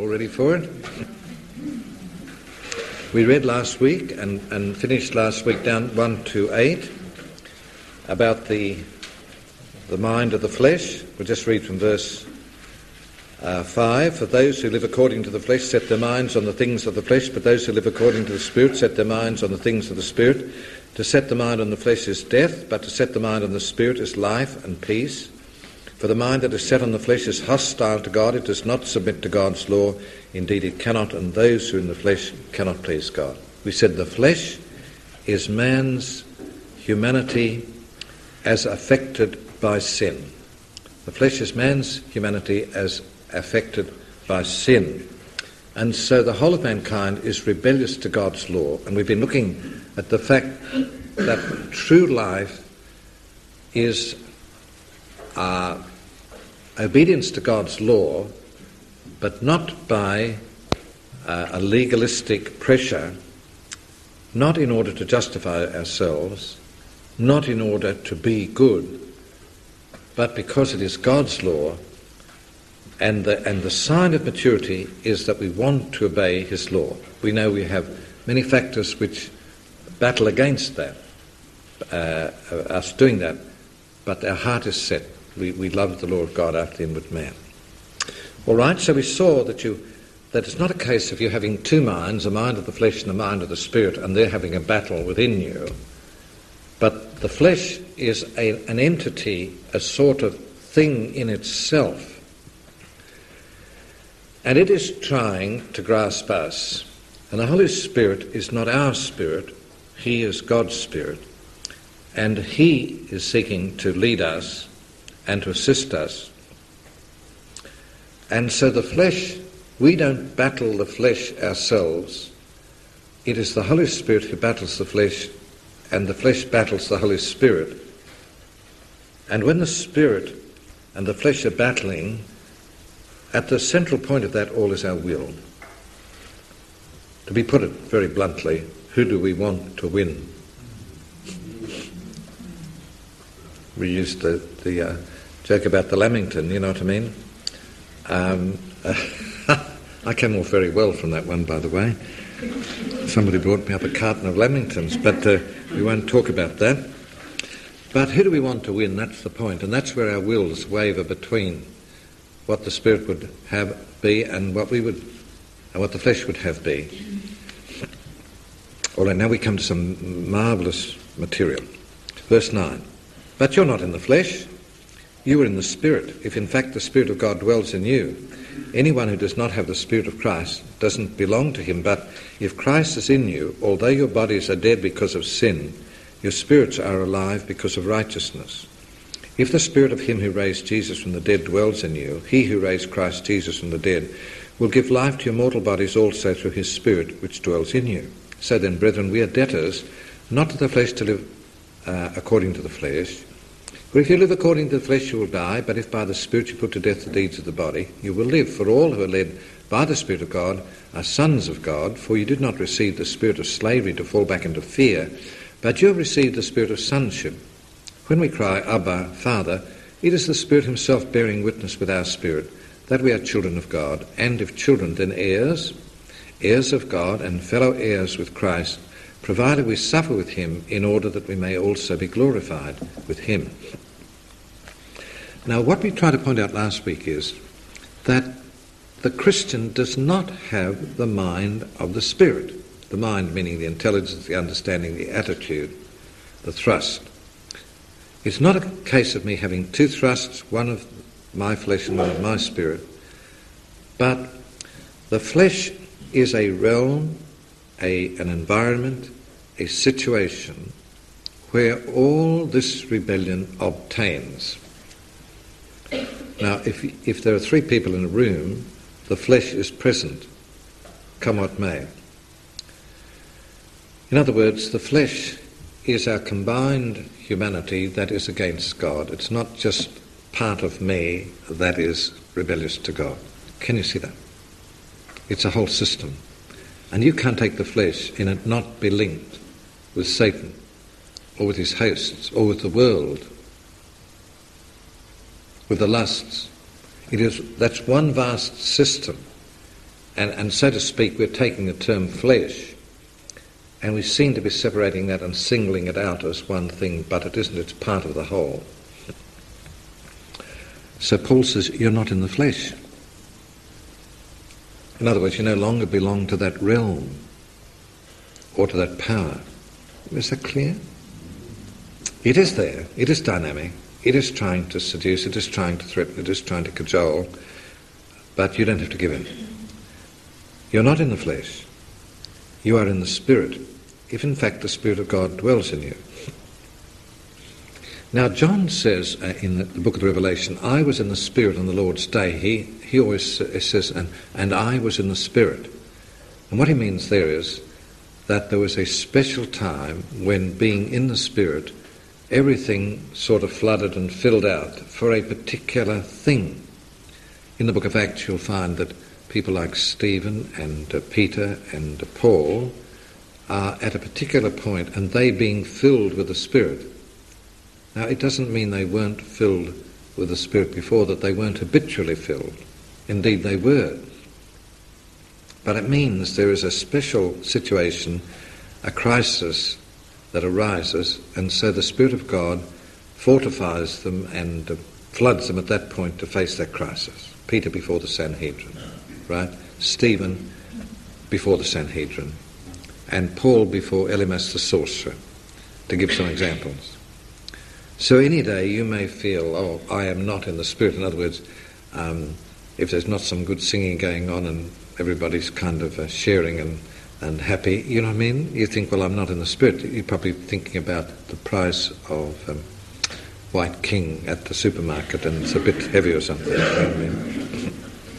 All ready for it? We read last week and finished last week down 1 to 8 about the mind of the flesh. We'll just read from verse 5. For those who live according to the flesh set their minds on the things of the flesh, but those who live according to the Spirit set their minds on the things of the Spirit. To set the mind on the flesh is death, but to set the mind on the Spirit is life and peace. For the mind that is set on the flesh is hostile to God. It does not submit to God's law. Indeed, it cannot, and those who are in the flesh cannot please God. We said the flesh is man's humanity as affected by sin. The flesh is man's humanity as affected by sin. And so the whole of mankind is rebellious to God's law. And we've been looking at the fact that true life is obedience to God's law, but not by a legalistic pressure, not in order to justify ourselves, not in order to be good, but because it is God's law, and the sign of maturity is that we want to obey his law. We know we have many factors which battle against that, us doing that, but our heart is set. We love the law of God after the inward man. All right, so we saw that it's not a case of you having two minds, a mind of the flesh and a mind of the Spirit, and they're having a battle within you. But the flesh is an entity, a sort of thing in itself. And it is trying to grasp us. And the Holy Spirit is not our spirit, he is God's Spirit. And he is seeking to lead us and to assist us. And so the flesh, we don't battle the flesh ourselves. It is the Holy Spirit who battles the flesh, and the flesh battles the Holy Spirit. And when the Spirit and the flesh are battling, at the central point of that all is our will. To be put it very bluntly, who do we want to win? We used the joke about the Lamington, you know what I mean? I came off very well from that one, by the way. Somebody brought me up a carton of Lamingtons, but we won't talk about that. But who do we want to win? That's the point, and that's where our wills waver between what the Spirit would have be and what the flesh would have be. All right, now we come to some marvellous material. Verse 9. But you're not in the flesh, you are in the Spirit, if in fact the Spirit of God dwells in you. Anyone who does not have the Spirit of Christ doesn't belong to him, but if Christ is in you, although your bodies are dead because of sin, your spirits are alive because of righteousness. If the Spirit of him who raised Jesus from the dead dwells in you, he who raised Christ Jesus from the dead will give life to your mortal bodies also through his Spirit which dwells in you. So then, brethren, we are debtors, not to the flesh to live according to the flesh. For if you live according to the flesh you will die, but if by the Spirit you put to death the deeds of the body, you will live. For all who are led by the Spirit of God are sons of God, for you did not receive the spirit of slavery to fall back into fear, but you have received the spirit of sonship. When we cry, Abba, Father, it is the Spirit himself bearing witness with our spirit that we are children of God, and if children, then heirs, heirs of God and fellow heirs with Christ, provided we suffer with him in order that we may also be glorified with him. Now, what we tried to point out last week is that the Christian does not have the mind of the Spirit. The mind meaning the intelligence, the understanding, the attitude, the thrust. It's not a case of me having two thrusts, one of my flesh and one of my spirit, but the flesh is a realm, an environment, a situation where all this rebellion obtains. Now, if there are three people in a room, the flesh is present, come what may. In other words, the flesh is our combined humanity that is against God. It's not just part of me that is rebellious to God. Can you see that? It's a whole system. And you can't take the flesh and it not be linked with Satan or with his hosts or with the world, with the lusts. That's one vast system. And so to speak, we're taking the term flesh, and we seem to be separating that and singling it out as one thing, but it isn't. It's part of the whole. So Paul says, you're not in the flesh. In other words, you no longer belong to that realm or to that power. Is that clear? It is there. It is dynamic. It is trying to seduce. It is trying to threaten. It is trying to cajole. But you don't have to give in. You're not in the flesh. You are in the Spirit, if in fact the Spirit of God dwells in you. Now John says in the book of the Revelation, I was in the Spirit on the Lord's day. He always says, and I was in the Spirit. And what he means there is that there was a special time when, being in the Spirit, everything sort of flooded and filled out for a particular thing. In the book of Acts you'll find that people like Stephen and Peter and Paul are at a particular point, and they being filled with the Spirit. Now it doesn't mean they weren't filled with the Spirit before, that they weren't habitually filled. Indeed they were. But it means there is a special situation, a crisis that arises, and so the Spirit of God fortifies them and floods them at that point to face that crisis. Peter before the Sanhedrin, right? Stephen before the Sanhedrin, and Paul before Elymas the sorcerer, to give some examples. So any day you may feel, oh, I am not in the Spirit. In other words, if there's not some good singing going on and everybody's kind of sharing and happy, you know what I mean? You think, well, I'm not in the Spirit. You're probably thinking about the price of White King at the supermarket, and it's a bit heavy or something. You know what I mean?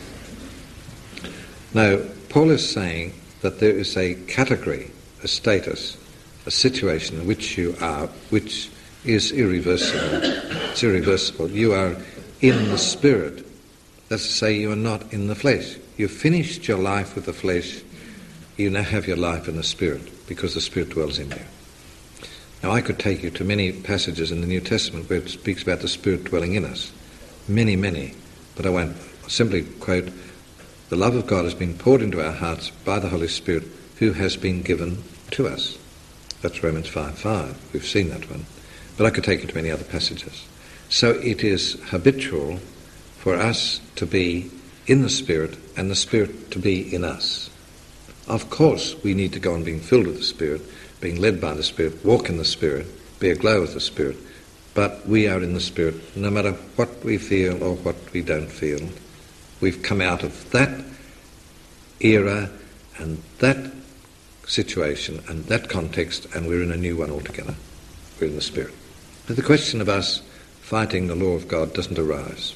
Now, Paul is saying that there is a category, a status, a situation in which you are, which is irreversible. It's irreversible. You are in the Spirit. That's to say, you are not in the flesh. You've finished your life with the flesh. You now have your life in the Spirit, because the Spirit dwells in you. Now, I could take you to many passages in the New Testament where it speaks about the Spirit dwelling in us. Many, many. But I won't. I'll simply quote, the love of God has been poured into our hearts by the Holy Spirit, who has been given to us. That's Romans 5:5. We've seen that one. But I could take you to many other passages. So it is habitual for us to be in the Spirit and the Spirit to be in us. Of course, we need to go on being filled with the Spirit, being led by the Spirit, walk in the Spirit, be aglow with the Spirit. But we are in the Spirit, no matter what we feel or what we don't feel. We've come out of that era and that situation and that context, and we're in a new one altogether. We're in the Spirit. But the question of us fighting the law of God doesn't arise.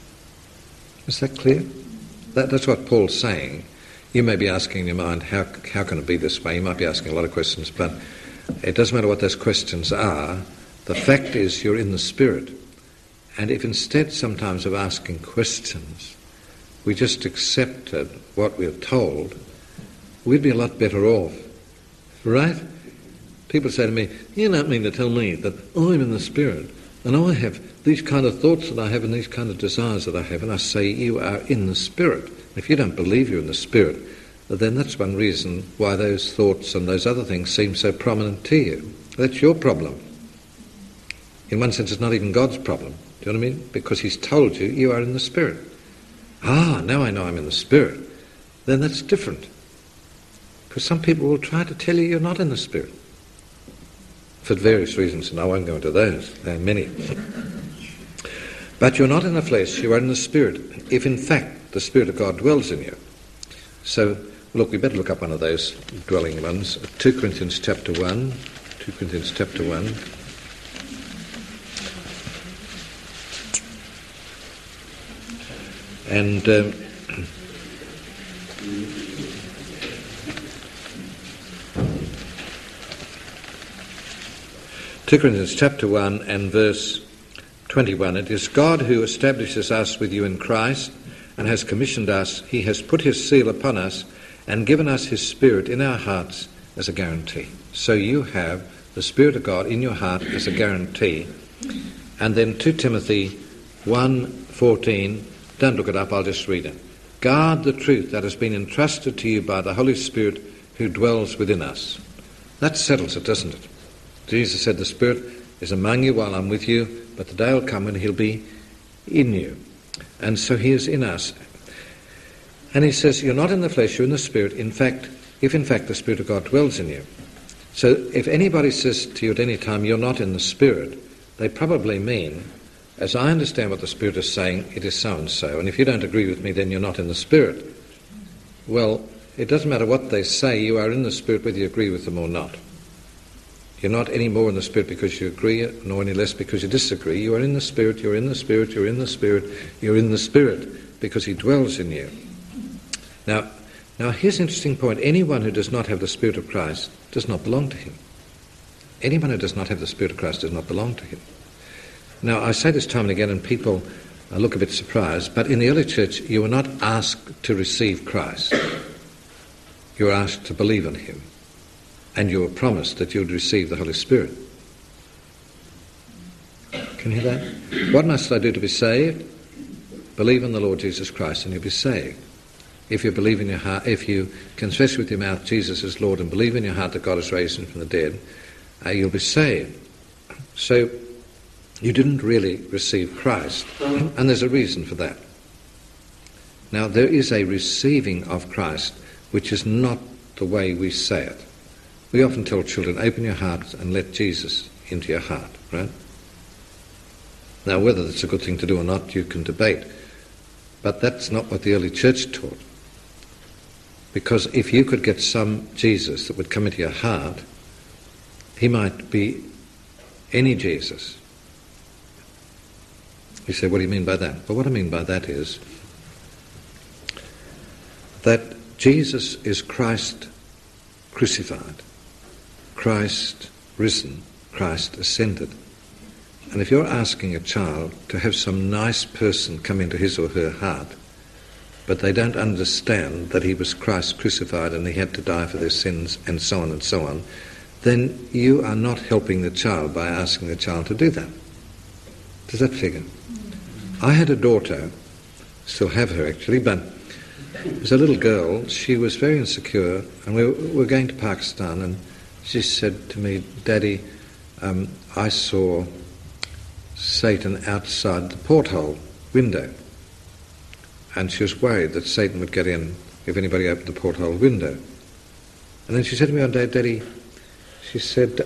Is that clear? That's what Paul's saying. You may be asking in your mind, how can it be this way? You might be asking a lot of questions, but it doesn't matter what those questions are. The fact is you're in the Spirit. And if instead sometimes of asking questions, we just accepted what we're told, we'd be a lot better off. Right? People say to me, you don't mean to tell me that I'm in the Spirit and I have these kind of thoughts that I have and these kind of desires that I have. And I say, you are in the Spirit. If you don't believe you're in the Spirit, then that's one reason why those thoughts and those other things seem so prominent to you. That's your problem. In one sense, it's not even God's problem. Do you know what I mean? Because he's told you, you are in the Spirit. Ah, now I know I'm in the Spirit. Then that's different. Because some people will try to tell you you're not in the Spirit. For various reasons, and I won't go into those. There are many. But you're not in the flesh, you are in the Spirit, if in fact the Spirit of God dwells in you. So, look, we better look up one of those dwelling ones. 2 Corinthians chapter 1. 2 Corinthians chapter 1. And 2 Corinthians chapter 1 and verse 21, it is God who establishes us with you in Christ and has commissioned us. He has put his seal upon us and given us his Spirit in our hearts as a guarantee. So you have the Spirit of God in your heart as a guarantee. And then 2 Timothy 1:14, don't look it up, I'll just read it. Guard the truth that has been entrusted to you by the Holy Spirit who dwells within us. That settles it, doesn't it? Jesus said, the Spirit is among you while I'm with you, but the day will come when he'll be in you. And so he is in us. And he says, you're not in the flesh, you're in the Spirit. In fact, if in fact the Spirit of God dwells in you. So if anybody says to you at any time, you're not in the Spirit, they probably mean, as I understand what the Spirit is saying, it is so and so. And if you don't agree with me, then you're not in the Spirit. Well, it doesn't matter what they say, you are in the Spirit whether you agree with them or not. You're not any more in the Spirit because you agree, nor any less because you disagree. You are in the Spirit, you're in the Spirit, you're in the Spirit, you're in the Spirit, because he dwells in you. Now here's an interesting point. Anyone who does not have the Spirit of Christ does not belong to him. Anyone who does not have the Spirit of Christ does not belong to him. Now, I say this time and again, and people look a bit surprised, but in the early church, you were not asked to receive Christ. You were asked to believe in him. And you were promised that you would receive the Holy Spirit. Can you hear that? What must I do to be saved? Believe in the Lord Jesus Christ and you'll be saved. If you believe in your heart, if you confess with your mouth Jesus is Lord and believe in your heart that God has raised him from the dead, you'll be saved. So you didn't really receive Christ, and there's a reason for that. Now there is a receiving of Christ which is not the way we say it. We often tell children, open your heart and let Jesus into your heart, right? Now, whether that's a good thing to do or not, you can debate. But that's not what the early church taught. Because if you could get some Jesus that would come into your heart, he might be any Jesus. You say, what do you mean by that? Well, what I mean by that is that Jesus is Christ crucified, Christ risen, Christ ascended. And if you're asking a child to have some nice person come into his or her heart, but they don't understand that he was Christ crucified and he had to die for their sins and so on, then you are not helping the child by asking the child to do that. Does that figure? I had a daughter, still have her actually, but as a little girl, she was very insecure, and we were going to Pakistan, and she said to me, Daddy, I saw Satan outside the porthole window. And she was worried that Satan would get in if anybody opened the porthole window. And then she said to me one day, Daddy, she said,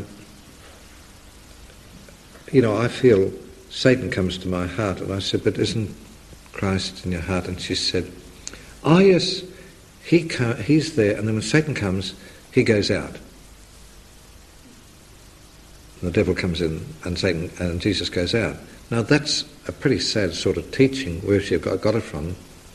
I feel Satan comes to my heart. And I said, but isn't Christ in your heart? And she said, oh yes, he's there, and then when Satan comes, he goes out. And the devil comes in, and Jesus goes out. Now that's a pretty sad sort of teaching, where she got it from.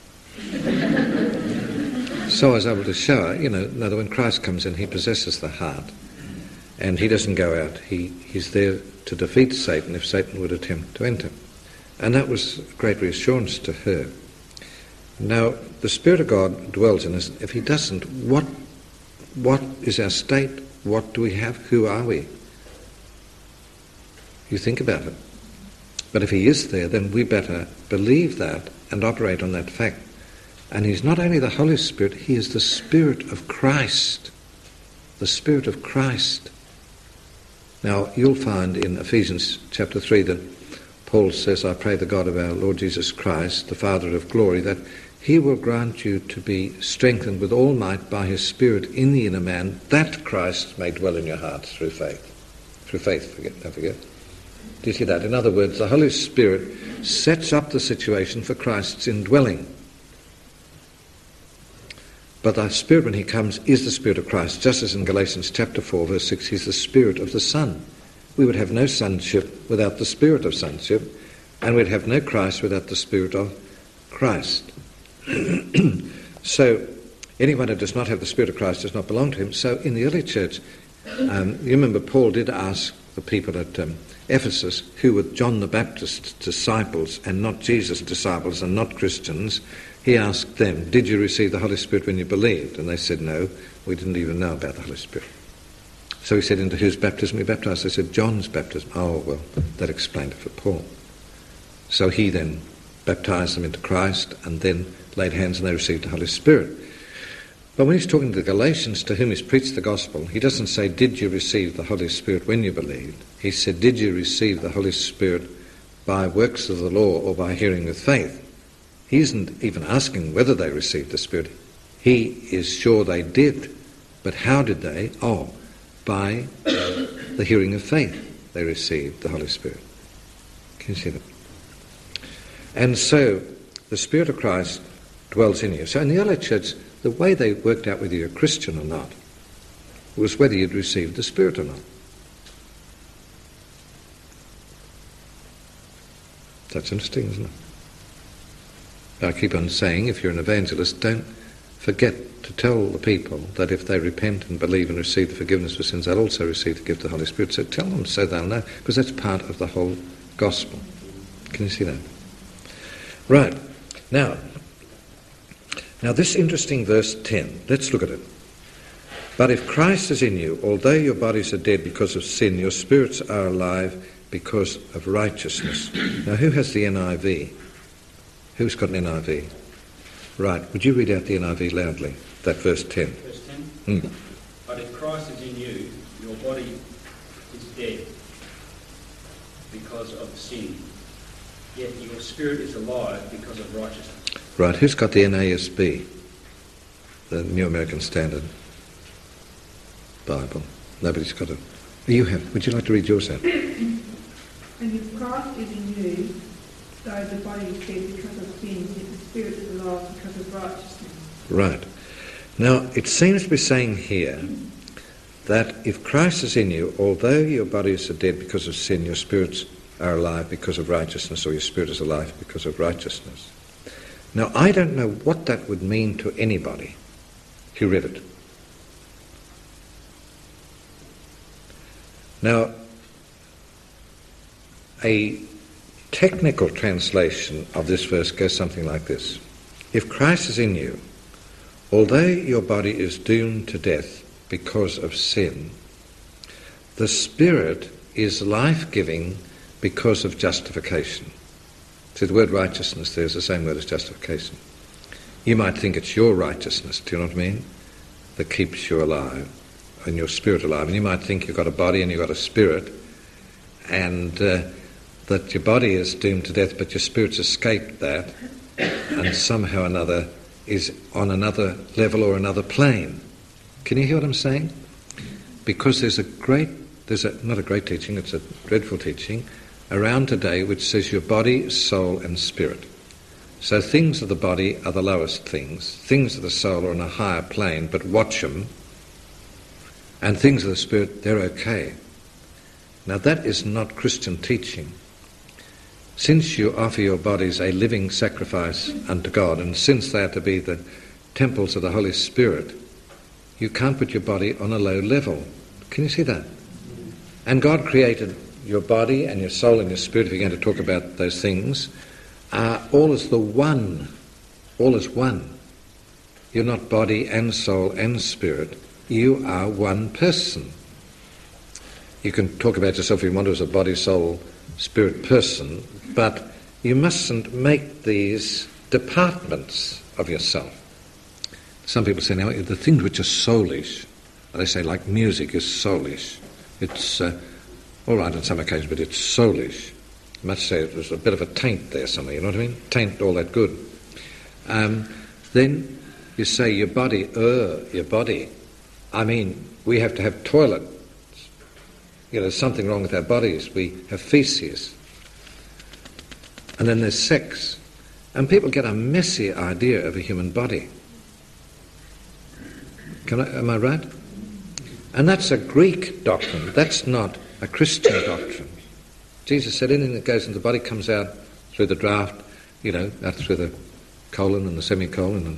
So I was able to show her, that when Christ comes in, he possesses the heart, and he doesn't go out. He's there to defeat Satan if Satan would attempt to enter. And that was great reassurance to her. Now, the Spirit of God dwells in us. If he doesn't, what is our state? What do we have? Who are we? You think about it. But if he is there, then we better believe that and operate on that fact. And he's not only the Holy Spirit, he is the Spirit of Christ. The Spirit of Christ. Now, you'll find in Ephesians chapter 3 that Paul says, I pray the God of our Lord Jesus Christ, the Father of glory, that he will grant you to be strengthened with all might by his Spirit in the inner man, that Christ may dwell in your hearts through faith. Through faith, don't forget. Do you see that? In other words, the Holy Spirit sets up the situation for Christ's indwelling. But the Spirit, when he comes, is the Spirit of Christ. Just as in Galatians chapter 4, verse 6, he's the Spirit of the Son. We would have no sonship without the Spirit of sonship, and we'd have no Christ without the Spirit of Christ. So, anyone who does not have the Spirit of Christ does not belong to him. So, in the early church, you remember Paul did ask the people at Ephesus, who were John the Baptist's disciples and not Jesus' disciples and not Christians, he asked them, did you receive the Holy Spirit when you believed? And they said, no, we didn't even know about the Holy Spirit. So he said, into whose baptism we baptized? They said, John's baptism. Oh, well, that explained it for Paul. So he then baptized them into Christ, and then laid hands and they received the Holy Spirit. But when he's talking to the Galatians, to whom he's preached the gospel, he doesn't say, did you receive the Holy Spirit when you believed? He said, did you receive the Holy Spirit by works of the law or by hearing with faith? He isn't even asking whether they received the Spirit. He is sure they did. But how did they? Oh, by the hearing of faith they received the Holy Spirit. Can you see that? And so the Spirit of Christ dwells in you. So in the early church, the way they worked out whether you're a Christian or not was whether you'd received the Spirit or not. That's interesting, isn't it? I keep on saying, if you're an evangelist, don't forget to tell the people that if they repent and believe and receive the forgiveness of sins, they'll also receive the gift of the Holy Spirit. So tell them so they'll know, because that's part of the whole gospel. Can you see that? Right. Now this interesting verse 10, let's look at it. But if Christ is in you, although your bodies are dead because of sin, your spirits are alive because of righteousness. Now who has the NIV? Who's got an NIV? Right, would you read out the NIV loudly, that verse 10? Verse 10? But if Christ is in you, your body is dead because of sin, yet your spirit is alive because of righteousness. Right, who's got the NASB, the New American Standard Bible? Nobody's got it. You have. Would you like to read yours out? And if Christ is in you, though the body is dead because of sin, yet the spirit is alive because of righteousness. Right. Now, it seems to be saying here that if Christ is in you, although your bodies are dead because of sin, your spirits are alive because of righteousness, or your spirit is alive because of righteousness. Now, I don't know what that would mean to anybody who read it. Now, a technical translation of this verse goes something like this. If Christ is in you, although your body is doomed to death because of sin, the Spirit is life-giving because of justification. See, the word righteousness there is the same word as justification. You might think it's your righteousness, do you know what I mean, that keeps you alive and your spirit alive. And you might think you've got a body and you've got a spirit, and that your body is doomed to death, but your spirit's escaped that, and somehow or another is on another level or another plane. Can you hear what I'm saying? Because there's not a great teaching, it's a dreadful teaching around today which says your body, soul and spirit. So things of the body are the lowest things, things of the soul are on a higher plane, but watch them, and things of the spirit, they're okay. Now that is not Christian teaching. Since you offer your bodies a living sacrifice unto God, and since they are to be the temples of the Holy Spirit, you can't put your body on a low level. Can you see that? And God created your body and your soul and your spirit, if you're going to talk about those things, all as the one. All as one. You're not body and soul and spirit. You are one person. You can talk about yourself if you want to as a body, soul, spirit person, but you mustn't make these departments of yourself. Some people say, now, the things which are soulish, they say like music is soulish. It's all right on some occasions, but it's soulish. You must say there's a bit of a taint there somewhere, you know what I mean? Taint all that good. Then you say your body. I mean, we have to have toilets. You know, there's something wrong with our bodies. We have feces. And then there's sex. And people get a messy idea of a human body. Am I right? And that's a Greek doctrine. That's not a Christian doctrine. Jesus said anything that goes into the body comes out through the draft, you know, out through the colon and the semicolon.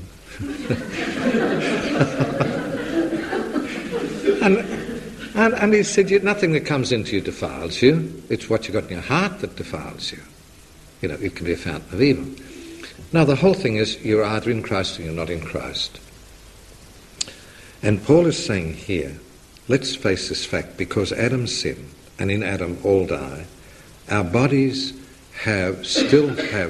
And he said, nothing that comes into you defiles you. It's what you've got in your heart that defiles you. You know, it can be a fountain of evil. Now, the whole thing is you're either in Christ or you're not in Christ. And Paul is saying here, let's face this fact, because Adam sinned, and in Adam all die, our bodies still have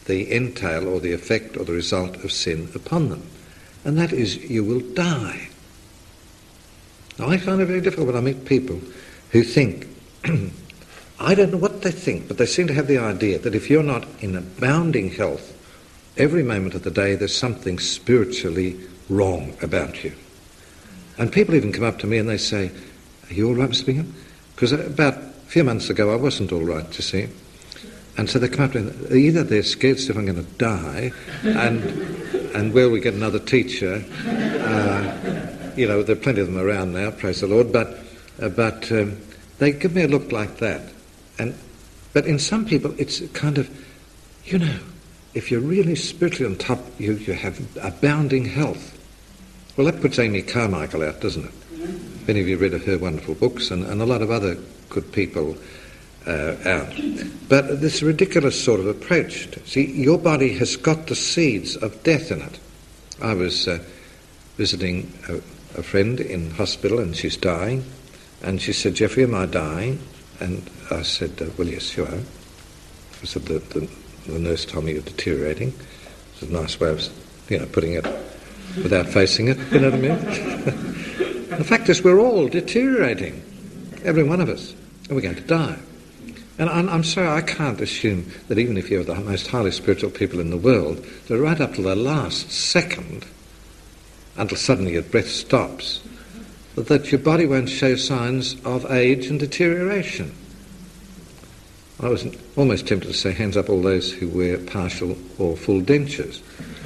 the entail or the effect or the result of sin upon them. And that is, you will die. Now, I find it very difficult when I meet people who think, I don't know what they think, but they seem to have the idea that if you're not in abounding health, every moment of the day there's something spiritually wrong about you. And people even come up to me and they say, are you all right, Mr. Bingham? Because about a few months ago I wasn't all right, you see. And so they come up to me, either they're scared if I'm going to die, and will we get another teacher? There are plenty of them around now, praise the Lord, but they give me a look like that. But in some people it's kind of, if you're really spiritually on top, you have abounding health. Well, that puts Amy Carmichael out, doesn't it? If any of you read her wonderful books, and a lot of other good people out. But this ridiculous sort of approach. See, your body has got the seeds of death in it. I was visiting a friend in hospital, and she's dying, and she said, Geoffrey, am I dying? And I said, well, yes, you are. I said, the nurse told me you're deteriorating. It's a nice way of, putting it without facing it, you know what I mean? The fact is, we're all deteriorating, every one of us, and we're going to die. And I'm sorry, I can't assume that even if you're the most highly spiritual people in the world, that right up to the last second, until suddenly your breath stops, that your body won't show signs of age and deterioration. I was almost tempted to say, hands up all those who wear partial or full dentures.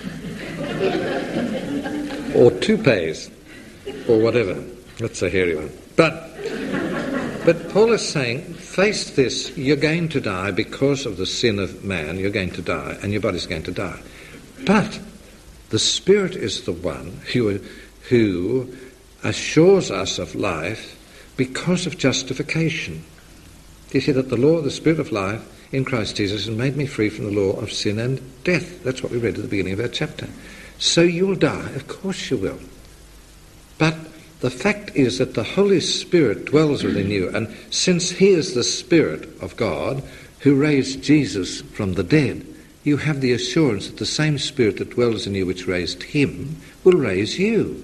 Or toupees, or whatever. That's a hairy one. But Paul is saying, face this, you're going to die because of the sin of man, you're going to die, and your body's going to die. But the Spirit is the one who assures us of life because of justification. You see that the law of the Spirit of life in Christ Jesus has made me free from the law of sin and death. That's what we read at the beginning of our chapter. So you'll die, of course you will. But the fact is that the Holy Spirit dwells within you, and since he is the Spirit of God who raised Jesus from the dead, you have the assurance that the same Spirit that dwells in you which raised him will raise you.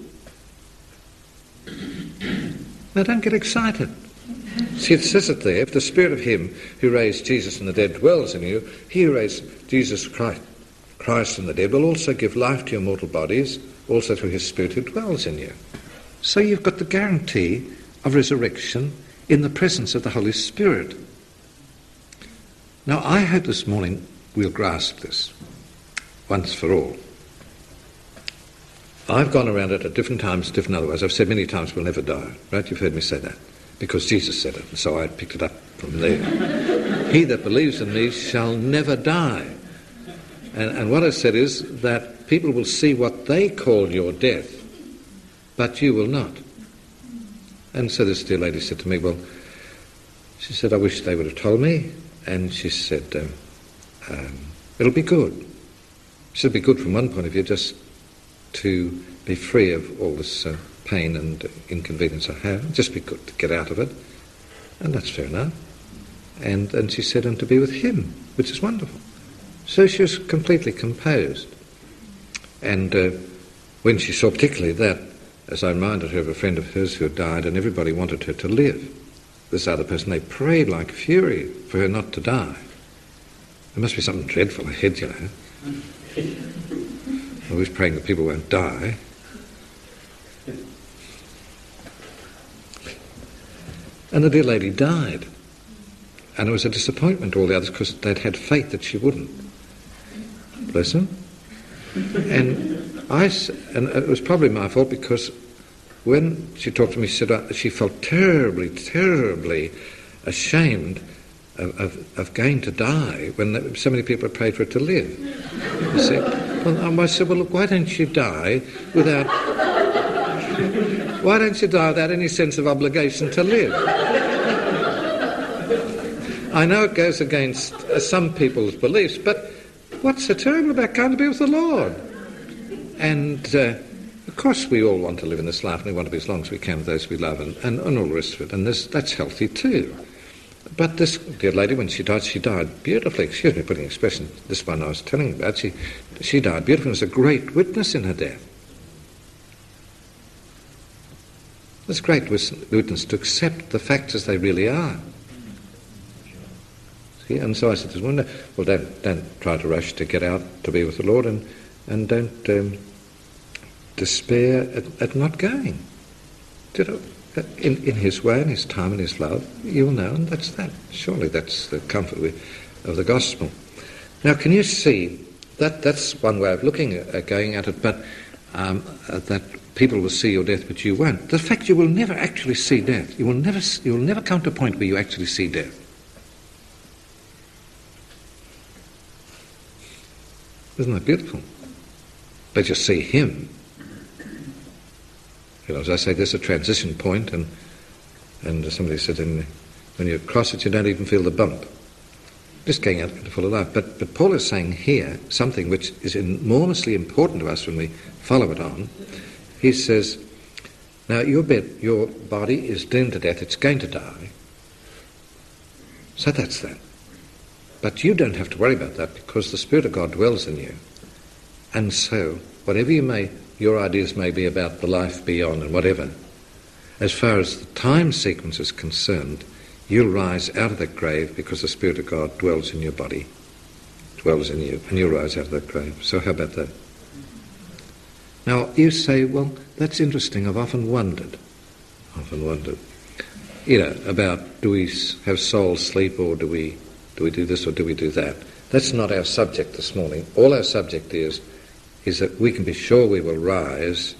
Now don't get excited. See, it says it there, if the Spirit of him who raised Jesus from the dead dwells in you, he who raised Jesus Christ from the dead will also give life to your mortal bodies, also through his Spirit who dwells in you. So you've got the guarantee of resurrection in the presence of the Holy Spirit. Now, I hope this morning we'll grasp this once for all. I've gone around it at different times, different other ways. I've said many times we'll never die, right? You've heard me say that, because Jesus said it, and so I picked it up from there. He that believes in me shall never die. And what I said is that people will see what they call your death, but you will not. And so this dear lady said to me, well, she said, I wish they would have told me. And she said, it'll be good. She said, it'll be good from one point of view, just to be free of all this pain and inconvenience I have. Just be good to get out of it. And that's fair enough. And she said, and to be with him, which is wonderful. So she was completely composed. And when she saw particularly that, as I reminded her of a friend of hers who had died, and everybody wanted her to live, this other person, they prayed like fury for her not to die. There must be something dreadful ahead, you know. Always praying that people won't die. And the dear lady died. And it was a disappointment to all the others because they'd had faith that she wouldn't. Bless them. And it was probably my fault, because when she talked to me, she said she felt terribly, terribly ashamed of going to die when so many people had prayed for her to live. You see? Well, I said, well, look, why don't you die without any sense of obligation to live? I know it goes against some people's beliefs, but what's so terrible about going to be with the Lord? And of course we all want to live in this life, and we want to be as long as we can with those we love, and all the rest of it, and that's healthy too. But this dear lady, when she died beautifully. Excuse me for putting expression, this one I was telling you about, she died beautifully. There's a great witness in her death. There's a great witness to accept the facts as they really are. See? And so I said to this woman, well, don't try to rush to get out to be with the Lord, and don't despair at not going. You know, in His way, in His time, in His love, you'll know, and that's that. Surely that's the comfort of the gospel. Now, can you see that's one way of looking at going at it, but that people will see your death, but you won't. The fact you will never actually see death. You will never come to a point where you actually see death. Isn't that beautiful? But you see Him. You know, as I say, there's a transition point, and somebody said, when you cross it, you don't even feel the bump. Just going out into full of life. But Paul is saying here something which is enormously important to us when we follow it on. He says, now your body is doomed to death, it's going to die. So that's that. But you don't have to worry about that, because the Spirit of God dwells in you. And so, whatever your ideas may be about the life beyond and whatever, as far as the time sequence is concerned, you'll rise out of that grave because the Spirit of God dwells in your body, dwells in you, and you'll rise out of that grave. So how about that? Now, you say, well, that's interesting. I've often wondered, you know, about do we have soul sleep, or do we do this or do we do that? That's not our subject this morning. All our subject is that we can be sure we will rise,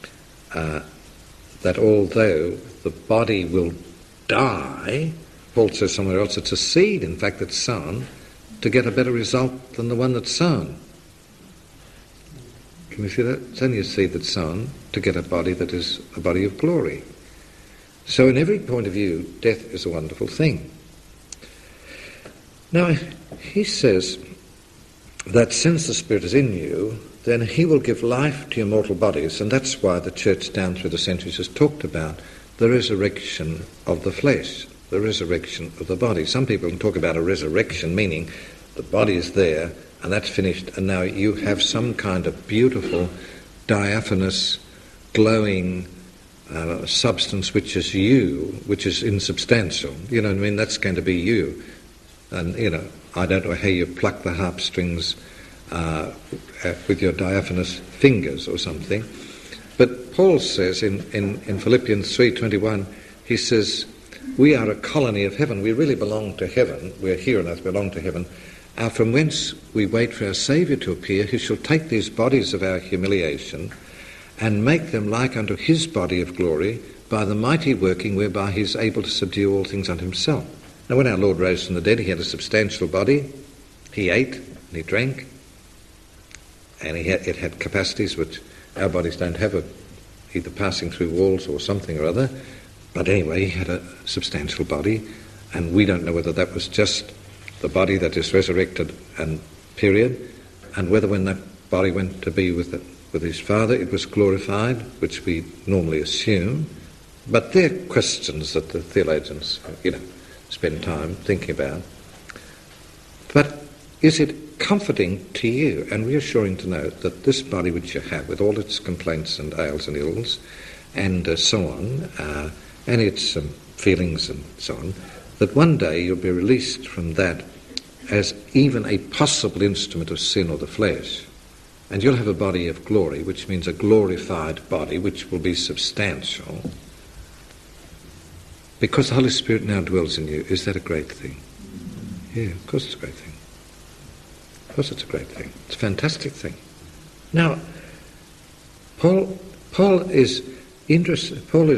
that although the body will die, Paul says somewhere else, it's a seed, in fact, that's sown to get a better result than the one that's sown. Can you see that? It's only a seed that's sown to get a body that is a body of glory. So in every point of view, death is a wonderful thing. Now, he says that since the Spirit is in you, then He will give life to your mortal bodies, and that's why the Church down through the centuries has talked about the resurrection of the flesh, the resurrection of the body. Some people talk about a resurrection, meaning the body is there, and that's finished, and now you have some kind of beautiful, diaphanous, glowing substance which is you, which is insubstantial. You know what I mean? That's going to be you. And, you know, I don't know how you pluck the harp strings with your diaphanous fingers or something. But Paul says in Philippians 3:21, he says, we are a colony of heaven. We really belong to heaven. We're here on earth, belong to heaven. From whence we wait for our Saviour to appear, who shall take these bodies of our humiliation and make them like unto His body of glory by the mighty working whereby He is able to subdue all things unto Himself. Now, when our Lord rose from the dead, He had a substantial body. He ate and He drank, and it had capacities which our bodies don't have, either passing through walls or something or other. But anyway, He had a substantial body, and we don't know whether that was just the body that is resurrected and period, and whether when that body went to be with His Father it was glorified, which we normally assume. But they're questions that the theologians, spend time thinking about. But is it comforting to you and reassuring to know that this body which you have, with all its complaints and ails and ills and so on, and its feelings and so on, that one day you'll be released from that as even a possible instrument of sin or the flesh, and you'll have a body of glory, which means a glorified body which will be substantial, because the Holy Spirit now dwells in you. Is that a great thing? Yeah, of course it's a great thing. Of course it's a great thing. It's a fantastic thing. Now, Paul is interested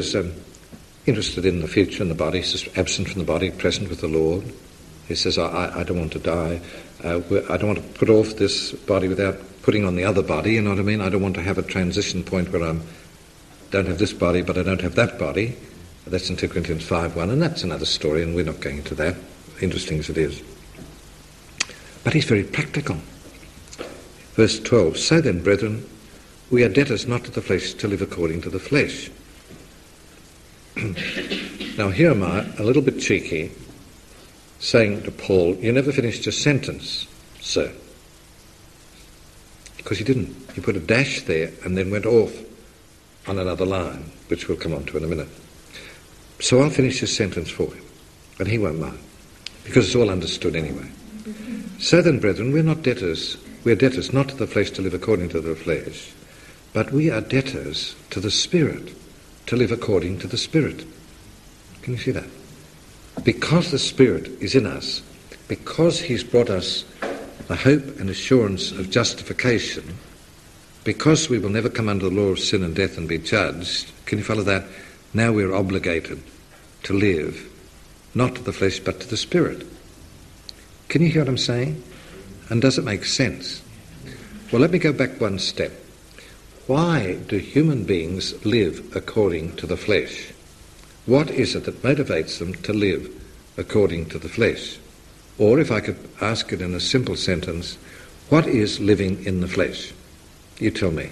in the future and the body. He's just absent from the body, present with the Lord. He says, I don't want to die. I don't want to put off this body without putting on the other body, you know what I mean? I don't want to have a transition point where I don't have this body, but I don't have that body. That's in 2 Corinthians 5:1, and that's another story, and we're not going into that, interesting as it is. But he's very practical. Verse 12, so then, brethren, we are debtors not to the flesh to live according to the flesh. Now here am I, a little bit cheeky, saying to Paul, "You never finished your sentence, sir." Because he didn't. He put a dash there and then went off on another line, which we'll come on to in a minute. So I'll finish his sentence for him, and he won't mind, because it's all understood anyway. "So then, brethren, we're not debtors. We're debtors not to the flesh to live according to the flesh, but we are debtors to the Spirit to live according to the Spirit." Can you see that? Because the Spirit is in us, because he's brought us the hope and assurance of justification, because we will never come under the law of sin and death and be judged, can you follow that? Now we're obligated to live, not to the flesh but to the Spirit. Can you hear what I'm saying? And does it make sense? Well, let me go back one step. Why do human beings live according to the flesh? What is it that motivates them to live according to the flesh? Or if I could ask it in a simple sentence, what is living in the flesh? You tell me.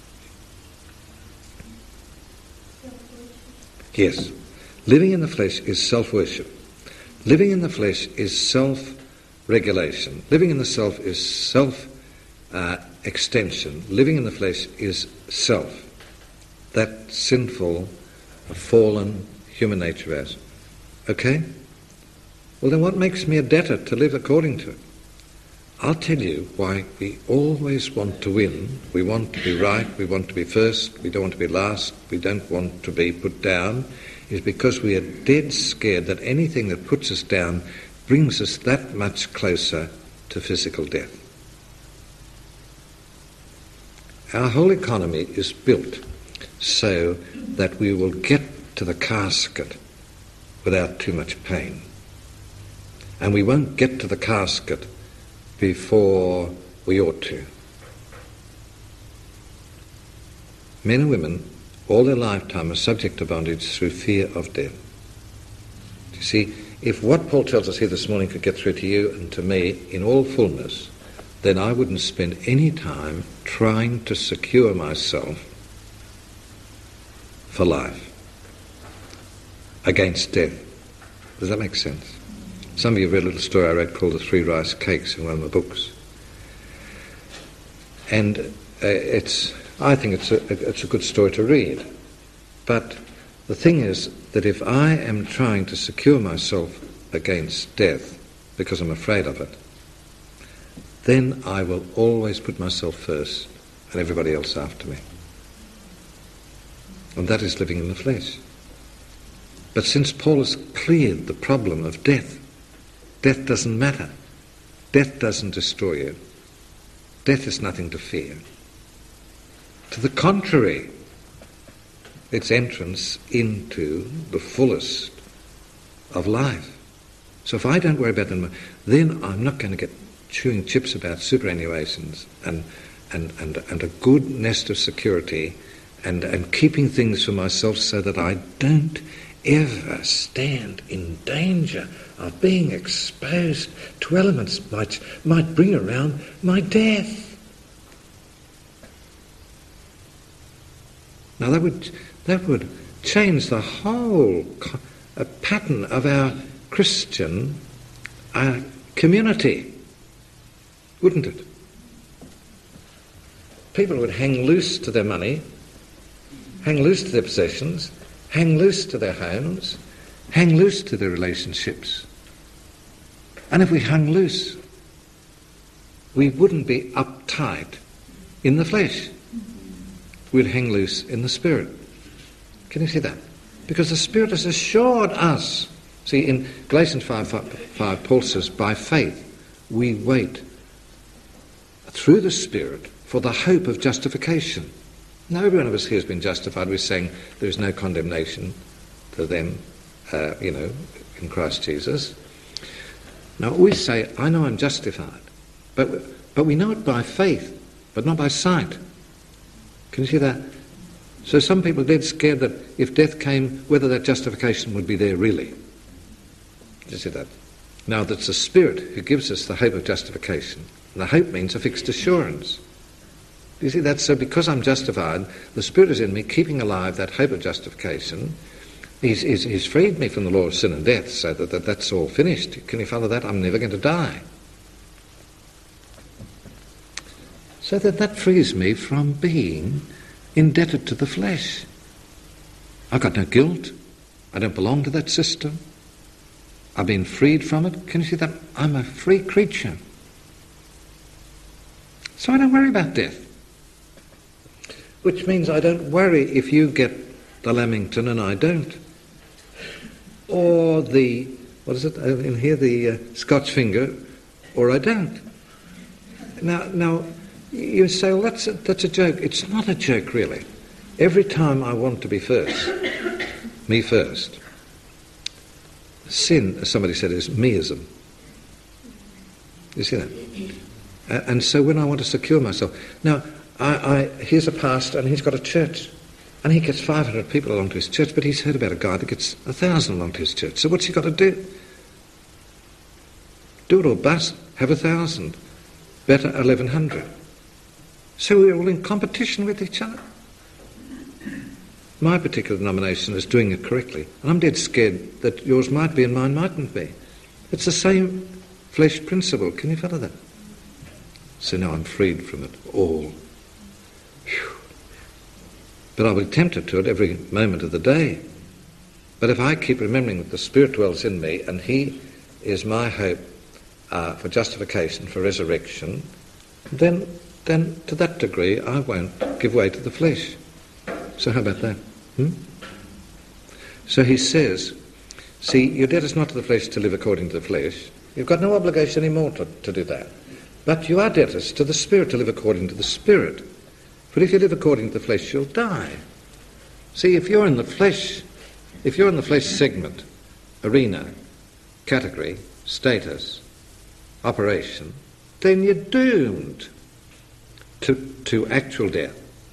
Yes. Living in the flesh is self-worship. Living in the flesh is self-regulation. Living in the self is self-extension. Living in the flesh is self. That sinful, fallen human nature has. Okay? Well, then what makes me a debtor to live according to it? I'll tell you why we always want to win. We want to be right. We want to be first. We don't want to be last. We don't want to be put down. Is because we are dead scared that anything that puts us down brings us that much closer to physical death. Our whole economy is built so that we will get to the casket without too much pain. And we won't get to the casket before we ought to. Men and women, all their lifetime, are subject to bondage through fear of death. You see, if what Paul tells us here this morning could get through to you and to me in all fullness, then I wouldn't spend any time trying to secure myself for life against death. Does that make sense? Some of you have read a little story I read called The 3 Rice Cakes in one of my books. And I think it's a good story to read. But the thing is that if I am trying to secure myself against death because I'm afraid of it, then I will always put myself first and everybody else after me. And that is living in the flesh. But since Paul has cleared the problem of death, death doesn't matter. Death doesn't destroy you. Death is nothing to fear. To the contrary, it's entrance into the fullest of life. So if I don't worry about them, then I'm not going to get chewing chips about superannuations and a good nest of security and keeping things for myself so that I don't ever stand in danger of being exposed to elements which might bring around my death. Now that would change the whole pattern of our Christian community, wouldn't it? People would hang loose to their money, hang loose to their possessions, hang loose to their homes, hang loose to their relationships. And if we hung loose, we wouldn't be uptight in the flesh. We'd hang loose in the Spirit. Can you see that? Because the Spirit has assured us. See, in Galatians 5, Paul says, by faith we wait through the Spirit for the hope of justification. Now, every one of us here has been justified. We're saying there is no condemnation to them, in Christ Jesus. Now, we say, I know I'm justified, but we know it by faith, but not by sight. Can you see that? So some people are dead scared that if death came, whether that justification would be there really. Can you see that? Now, that's the Spirit who gives us the hope of justification. And the hope means a fixed assurance. You see that? So because I'm justified, the Spirit is in me, keeping alive that hope of justification, He's freed me from the law of sin and death, so that's all finished. Can you follow that? I'm never going to die. So that frees me from being indebted to the flesh. I've got no guilt. I don't belong to that system. I've been freed from it. Can you see that? I'm a free creature. So I don't worry about death. Which means I don't worry if you get the Lamington and I don't. Or the, what is it in here, the Scotch finger, or I don't. Now you say, well, that's a joke. It's not a joke, really. Every time I want to be first, me first, sin, as somebody said, is meism. You see that? And so when I want to secure myself... Now, here's a pastor and he's got a church and he gets 500 people along to his church, but he's heard about a guy that gets 1,000 along to his church. So what's he got to do? Do it or bust. Have 1,000. Better 1,100. So we're all in competition with each other. My particular denomination is doing it correctly, and I'm dead scared that yours might be and mine mightn't be. It's the same flesh principle. Can you follow that? So now I'm freed from it all. Whew. But I'll be tempted to it every moment of the day. But if I keep remembering that the Spirit dwells in me and He is my hope for justification, for resurrection, then to that degree I won't give way to the flesh. So how about that? So he says, see, your debt is not to the flesh to live according to the flesh. You've got no obligation anymore to do that. But you are debtors to the Spirit to live according to the Spirit. For if you live according to the flesh, you'll die. See, if you're in the flesh segment, arena, category, status, operation, then you're doomed to actual death.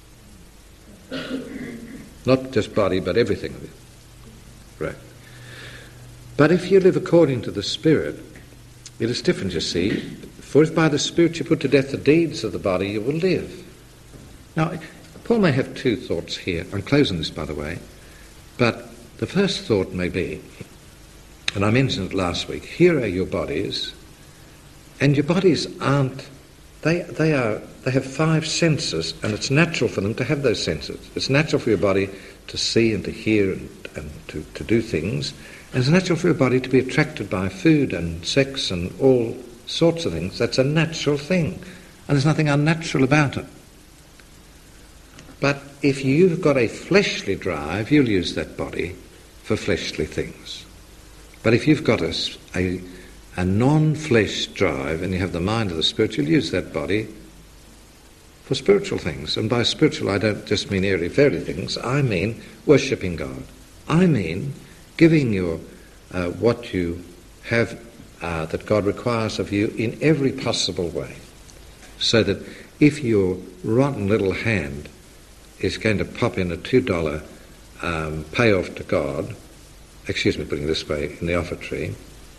Not just body, but everything of it. Right. But if you live according to the Spirit, it is different, you see. For if by the Spirit you put to death the deeds of the body, you will live. Now, Paul may have two thoughts here. I'm closing this, by the way. But the first thought may be, and I mentioned it last week, here are your bodies, and your bodies aren't, they have 5 senses, and it's natural for them to have those senses. It's natural for your body to see and to hear and to do things, and it's natural for your body to be attracted by food and sex and all sorts of things. That's a natural thing, and there's nothing unnatural about it. But if you've got a fleshly drive, you'll use that body for fleshly things. But if you've got a non-flesh drive and you have the mind of the Spirit, you'll use that body for spiritual things. And by spiritual, I don't just mean airy-fairy things. I mean worshipping God. I mean giving you what you have that God requires of you in every possible way. So that if your rotten little hand is going to pop in a $2 payoff to God, excuse me, putting it this way, in the offertory,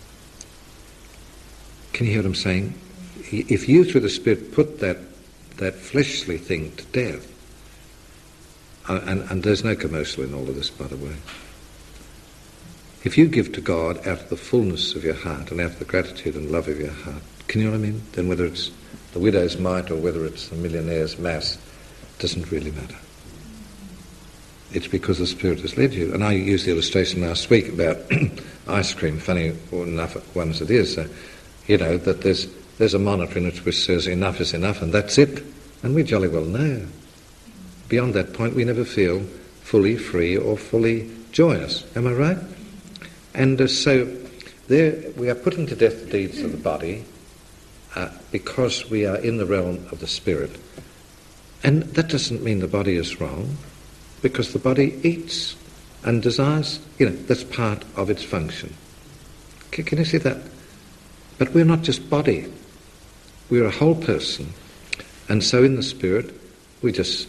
can you hear what I'm saying? If you, through the Spirit, put that fleshly thing to death, and there's no commercial in all of this, by the way. If you give to God out of the fullness of your heart and out of the gratitude and love of your heart, can you know what I mean? Then whether it's the widow's mite or whether it's the millionaire's mass, doesn't really matter. It's because the Spirit has led you. And I used the illustration last week about ice cream, funny enough one as it is, that there's a monitor in it which says enough is enough and that's it. And we jolly well know. Beyond that point we never feel fully free or fully joyous. Am I right? And so there we are putting to death the deeds of the body because we are in the realm of the Spirit. And that doesn't mean the body is wrong, because the body eats and desires, that's part of its function. Can you see that? But we're not just body. We're a whole person. And so in the Spirit, we just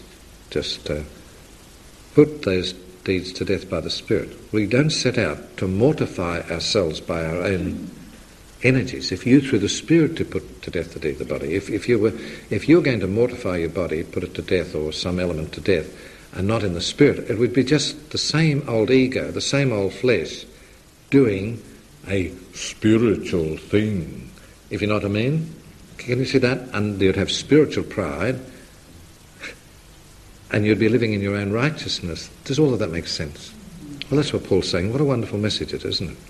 put those deeds to death by the Spirit. We don't set out to mortify ourselves by our own energies. If you, through the Spirit, to put to death the deed of the body, if you're going to mortify your body, put it to death or some element to death, and not in the Spirit, it would be just the same old ego, the same old flesh, doing a spiritual thing, if you know what I mean. Can you see that? And you'd have spiritual pride, and you'd be living in your own righteousness. Does all of that make sense? Well, that's what Paul's saying. What a wonderful message it is, isn't it?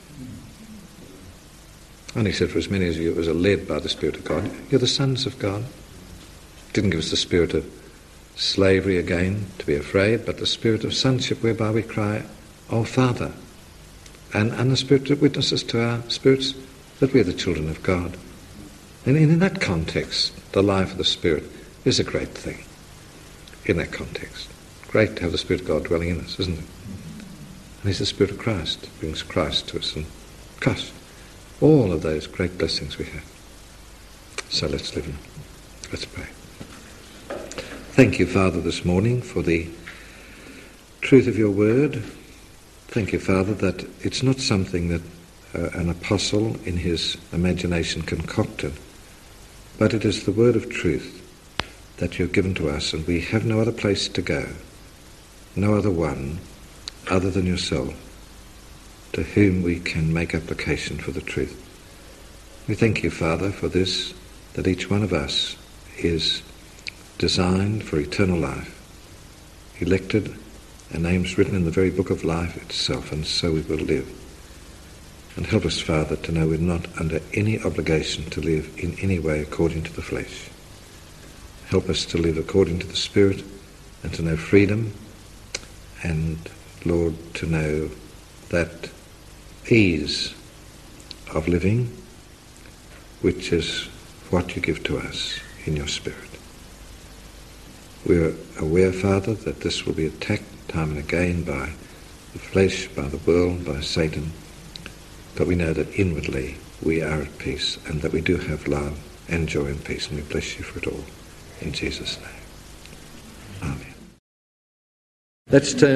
And he said, for as many of you as are led by the Spirit of God, you're the sons of God. Didn't give us the spirit of slavery again, to be afraid, but the spirit of sonship whereby we cry, "O Father." And the Spirit that witnesses to our spirits that we're the children of God. And in that context, the life of the Spirit is a great thing. In that context. Great to have the Spirit of God dwelling in us, isn't it? And he's the Spirit of Christ, brings Christ to us, and Christ. All of those great blessings we have. So let's live in them. Let's pray. Thank you, Father, this morning for the truth of your word. Thank you, Father, that it's not something that an apostle in his imagination concocted, but it is the word of truth that you've given to us, and we have no other place to go, no other one other than yourself, to whom we can make application for the truth. We thank you, Father, for this, that each one of us is designed for eternal life, elected, and names written in the very book of life itself, and so we will live. And help us, Father, to know we're not under any obligation to live in any way according to the flesh. Help us to live according to the Spirit, and to know freedom, and, Lord, to know that ease of living, which is what you give to us in your Spirit. We're aware, Father, that this will be attacked time and again by the flesh, by the world, by Satan, but we know that inwardly we are at peace, and that we do have love and joy and peace, and we bless you for it all. In Jesus' name. Amen. Let's turn